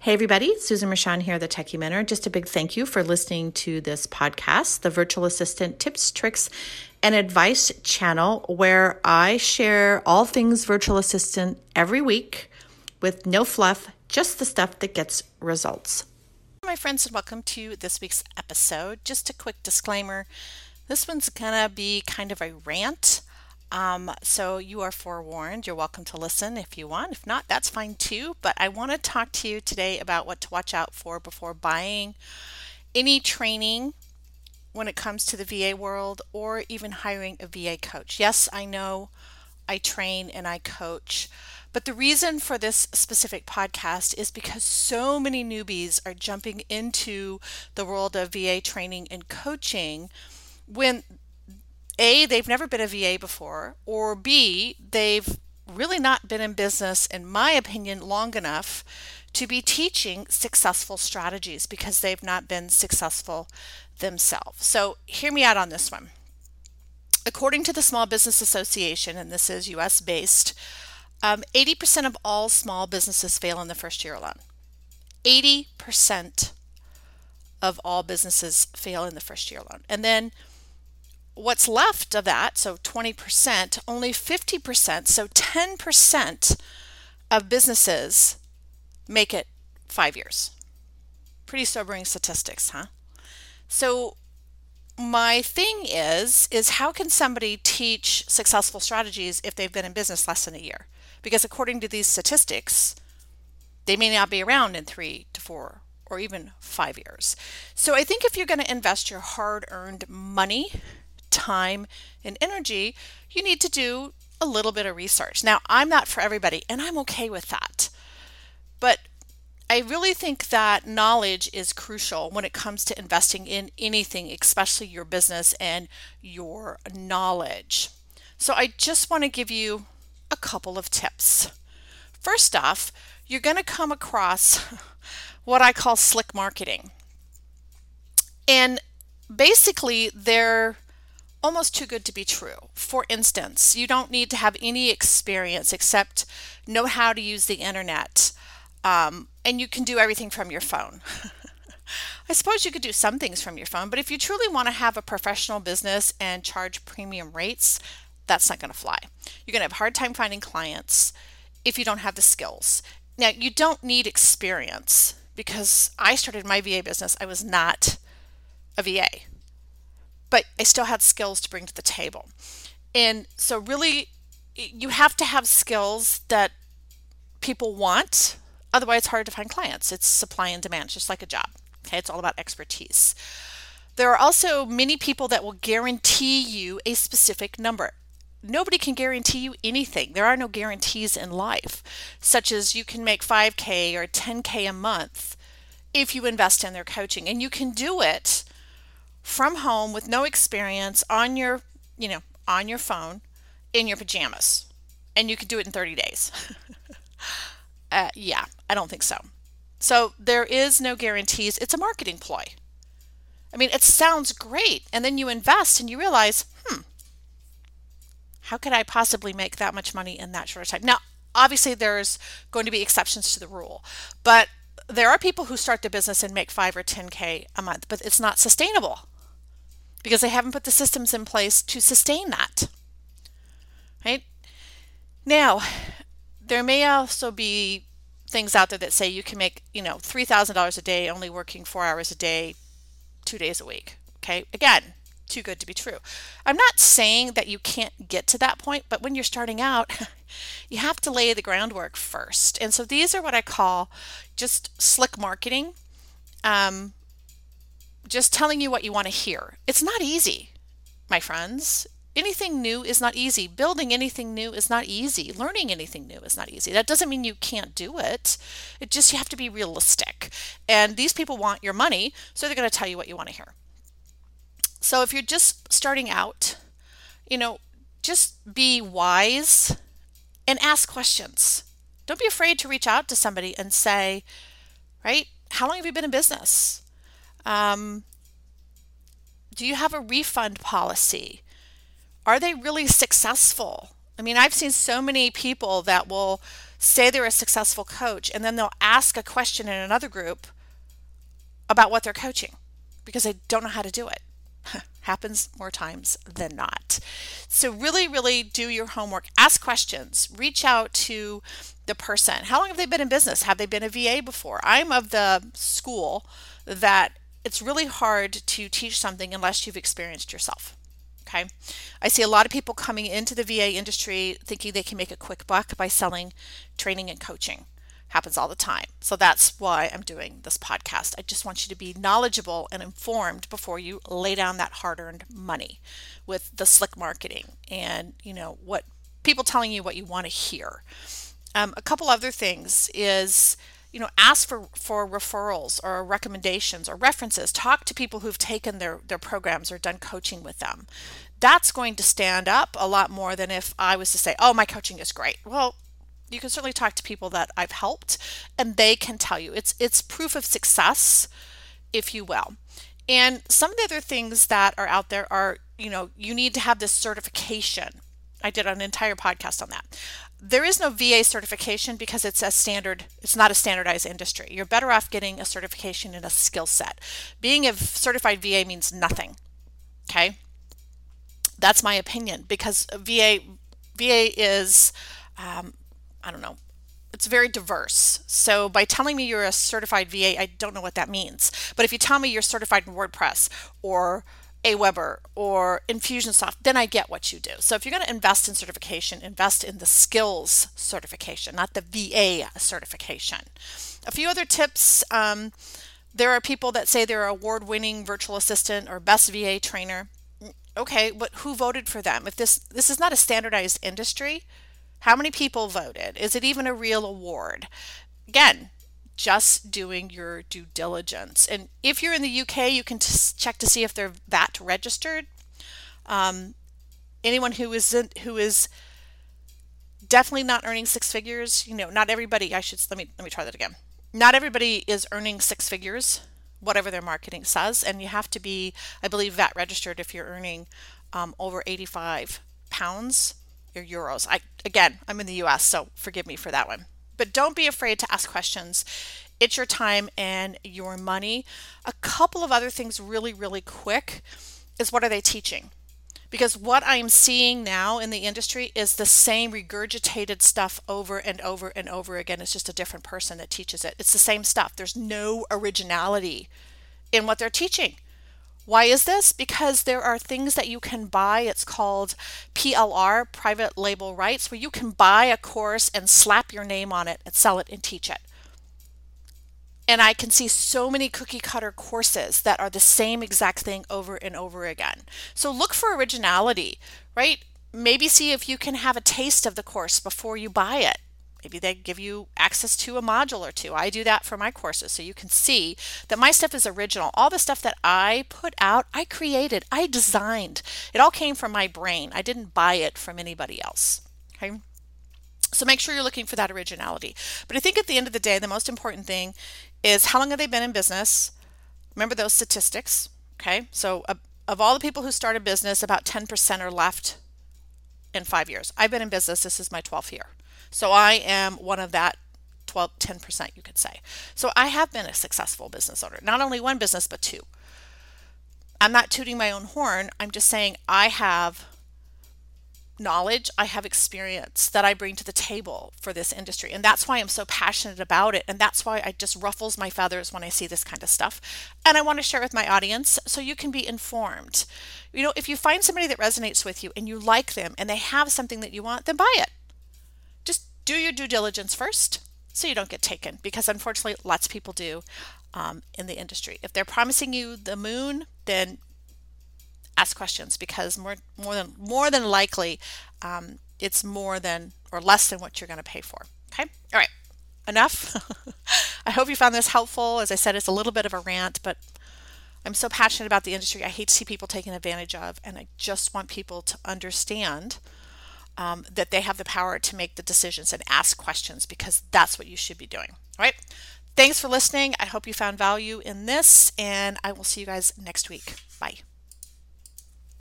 Hey everybody, Susan Rashan here, the Techie Mentor. Just a big thank you for listening to this podcast, the Virtual Assistant Tips, Tricks, and Advice channel, where I share all things virtual assistant every week with no fluff, just the stuff that gets results. My friends, and welcome to this week's episode. Just a quick disclaimer. This one's gonna be kind of a rant. So you are forewarned. You're welcome to listen if you want. If not, that's fine too. But I want to talk to you today about what to watch out for before buying any training when it comes to the VA world or even hiring a VA coach. Yes, I know I train and I coach, but the reason for this specific podcast is because so many newbies are jumping into the world of VA training and coaching when A, they've never been a VA before, or B, they've really not been in business, in my opinion, long enough to be teaching successful strategies because they've not been successful themselves. So hear me out on this one. According to the Small Business Association, and this is US based, 80% of all small businesses fail in the first year alone. 80% of all businesses fail in the first year alone. And then what's left of that, so 20%, only 50%, so 10% of businesses make it 5 years. Pretty sobering statistics, huh? So my thing is how can somebody teach successful strategies if they've been in business less than a year? Because according to these statistics, they may not be around in 3 to 4 or even 5 years. So I think if you're going to invest your hard-earned money, time, and energy, you need to do a little bit of research. Now, I'm not for everybody, and I'm okay with that. But I really think that knowledge is crucial when it comes to investing in anything, especially your business and your knowledge. So I just want to give you a couple of tips. First off, you're going to come across what I call slick marketing. And basically, they're almost too good to be true. For instance, you don't need to have any experience except know how to use the internet, and you can do everything from your phone. I suppose you could do some things from your phone, but if you truly want to have a professional business and charge premium rates, that's not going to fly. You're going to have a hard time finding clients if you don't have the skills. Now, you don't need experience because I started my VA business. I was not a VA. But I still had skills to bring to the table. And so really, you have to have skills that people want. Otherwise, it's hard to find clients. It's supply and demand, just like a job. Okay, it's all about expertise. There are also many people that will guarantee you a specific number. Nobody can guarantee you anything. There are no guarantees in life, such as you can make 5K or 10K a month if you invest in their coaching. And you can do it from home with no experience on your phone in your pajamas, and you could do it in 30 days. Yeah, I don't think so. So there is no guarantees. It's a marketing ploy. I mean, it sounds great, and then you invest and you realize, how could I possibly make that much money in that short time? Now, obviously there's going to be exceptions to the rule, but there are people who start their business and make 5 or 10K a month, but it's not sustainable because they haven't put the systems in place to sustain that. Right? Now, there may also be things out there that say you can make, $3,000 a day only working 4 hours a day, 2 days a week. Okay? Again, too good to be true. I'm not saying that you can't get to that point, but when you're starting out, you have to lay the groundwork first. And so these are what I call just slick marketing. Just telling you what you want to hear. It's not easy, my friends. Anything new is not easy. Building anything new is not easy. Learning anything new is not easy. That doesn't mean you can't do it. It just, you have to be realistic. And these people want your money, so they're going to tell you what you want to hear. So if you're just starting out, just be wise and ask questions. Don't be afraid to reach out to somebody and say, right, how long have you been in business? Do you have a refund policy? Are they really successful? I mean, I've seen so many people that will say they're a successful coach, and then they'll ask a question in another group about what they're coaching because they don't know how to do it. Happens more times than not. So really, really do your homework. Ask questions. Reach out to the person. How long have they been in business? Have they been a VA before? I'm of the school that it's really hard to teach something unless you've experienced yourself. Okay. I see a lot of people coming into the VA industry thinking they can make a quick buck by selling training and coaching. Happens all the time. So that's why I'm doing this podcast. I just want you to be knowledgeable and informed before you lay down that hard-earned money with the slick marketing and, what people telling you what you want to hear. A couple other things is, ask for referrals or recommendations or references. Talk to people who've taken their programs or done coaching with them. That's going to stand up a lot more than if I was to say, oh, my coaching is great. Well, you can certainly talk to people that I've helped and they can tell you. It's proof of success, if you will. And some of the other things that are out there are, you need to have this certification. I did an entire podcast on that. There is no VA certification because it's not a standardized industry. You're better off getting a certification in a skill set. Being a certified VA means nothing. Okay? That's my opinion because VA is, I don't know, it's very diverse. So by telling me you're a certified VA, I don't know what that means. But if you tell me you're certified in WordPress or Aweber or Infusionsoft, then I get what you do. So if you're going to invest in certification, invest in the skills certification, not the VA certification. A few other tips. There are people that say they're award-winning virtual assistant or best VA trainer. Okay, but who voted for them? If this is not a standardized industry, how many people voted? Is it even a real award? Again, just doing your due diligence. And if you're in the UK, you can check to see if they're VAT registered. Anyone who is definitely not earning six figures, not everybody, let me try that again. Not everybody is earning six figures, whatever their marketing says, and you have to be, I believe, VAT registered if you're earning over 85 pounds. Euros. I'm in the US, so forgive me for that one. But don't be afraid to ask questions. It's your time and your money. A couple of other things really, really quick is what are they teaching? Because what I'm seeing now in the industry is the same regurgitated stuff over and over and over again. It's just a different person that teaches it. It's the same stuff. There's no originality in what they're teaching. Why is this? Because there are things that you can buy. It's called PLR, private label rights, where you can buy a course and slap your name on it and sell it and teach it. And I can see so many cookie cutter courses that are the same exact thing over and over again. So look for originality, right? Maybe see if you can have a taste of the course before you buy it. Maybe they give you access to a module or two. I do that for my courses so you can see that my stuff is original. All the stuff that I put out, I created, I designed. It all came from my brain. I didn't buy it from anybody else. Okay? So make sure you're looking for that originality. But I think at the end of the day, the most important thing is how long have they been in business? Remember those statistics. Okay? So of all the people who start a business, about 10% are left in 5 years. I've been in business. This is my 12th year. So I am one of that 10%, you could say. So I have been a successful business owner, not only one business, but two. I'm not tooting my own horn. I'm just saying I have knowledge, I have experience that I bring to the table for this industry. And that's why I'm so passionate about it. And that's why it just ruffles my feathers when I see this kind of stuff. And I want to share with my audience so you can be informed. If you find somebody that resonates with you and you like them and they have something that you want, then buy it. Just do your due diligence first so you don't get taken, because unfortunately lots of people do in the industry. If they're promising you the moon, then ask questions, because more than likely it's more than or less than what you're going to pay for. Okay? All right. Enough. I hope you found this helpful. As I said, it's a little bit of a rant, but I'm so passionate about the industry. I hate to see people taken advantage of, and I just want people to understand that they have the power to make the decisions and ask questions, because that's what you should be doing. All right. Thanks for listening. I hope you found value in this, and I will see you guys next week. Bye.